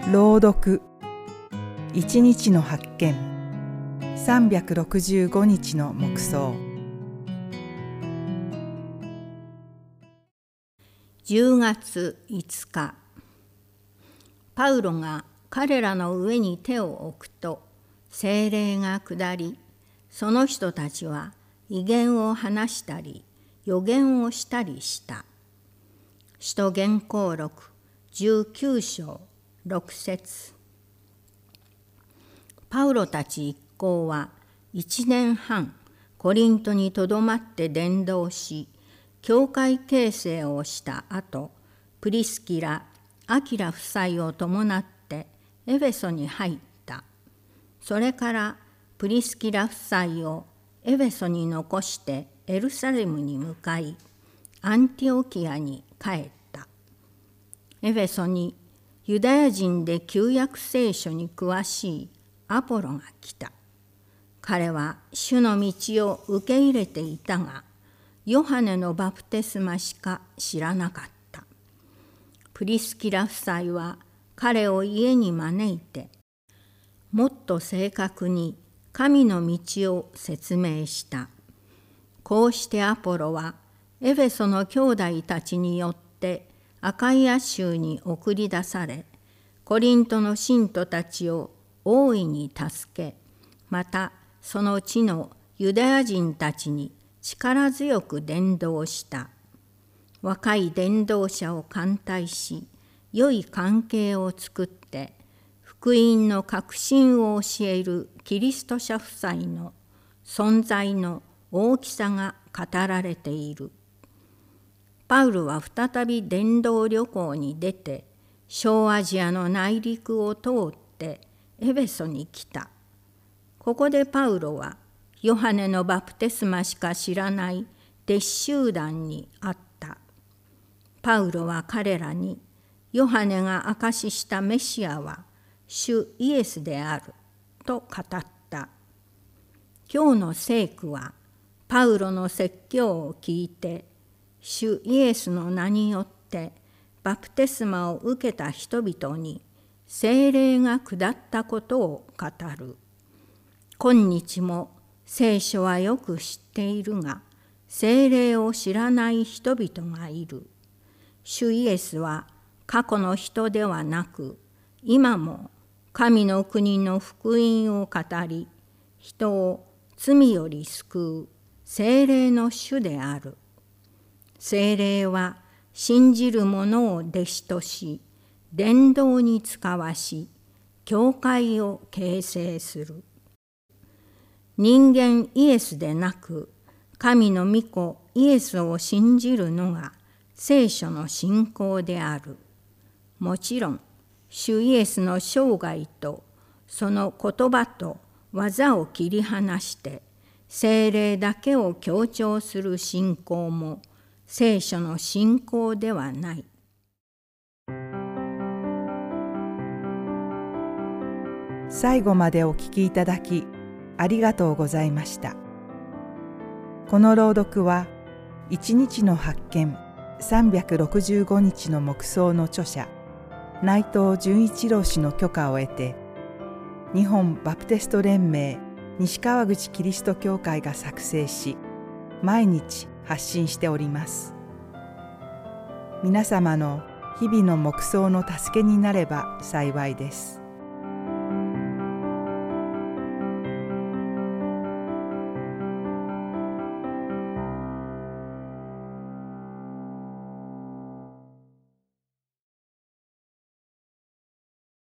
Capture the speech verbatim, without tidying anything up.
朗読一日の発見さんびゃくろくじゅうごにちの黙想。 じゅうがついつか、パウロが彼らの上に手を置くと聖霊が下り、その人たちは異言を話したり預言をしたりした。使徒言行録じゅうきゅうしょうろくせつ。パウロたち一行はいちねんはんコリントにとどまって伝道し、教会形成をした後、プリスキラ、アキラ夫妻を伴ってエフェソに入った。それからプリスキラ夫妻をエフェソに残してエルサレムに向かい、アンティオキアに帰った。エフェソにユダヤ人で旧約聖書に詳しいアポロが来た。彼は主の道を受け入れていたが、ヨハネのバプテスマしか知らなかった。プリスキラ夫妻は彼を家に招いて、もっと正確に神の道を説明した。こうしてアポロはエフェソの兄弟たちによってアカイア州に送り出され、コリントの信徒たちを大いに助け、またその地のユダヤ人たちに力強く伝道した。若い伝道者を歓待し、良い関係を作って、福音の確信を教えるキリスト者夫妻の存在の大きさが語られている。パウルは再び伝道旅行に出て、小アジアの内陸を通ってエフェソに来た。ここでパウロはヨハネのバプテスマしか知らない弟子集団に会った。パウロは彼らに、ヨハネが証ししたメシアは主イエスであると語った。今日の聖句はパウロの説教を聞いて、主イエスの名によってバプテスマを受けた人々に聖霊が下ったことを語る。今日も聖書はよく知っているが、聖霊を知らない人々がいる。主イエスは過去の人ではなく、今も神の国の福音を語り、人を罪より救う聖霊の主である。聖霊は信じる者を弟子とし、伝道に使わし、教会を形成する。人間イエスでなく、神の御子イエスを信じるのが聖書の信仰である。もちろん、主イエスの生涯とその言葉と技を切り離して、聖霊だけを強調する信仰も聖書の信仰ではない。 最後までお聞きいただきありがとうございました。この朗読は一日の発見さんびゃくろくじゅうごにちの黙想の著者内藤純一郎氏の許可を得て、日本バプテスト連盟西川口キリスト教会が作成し、毎日発信しております。皆様の日々の黙想の助けになれば幸いです。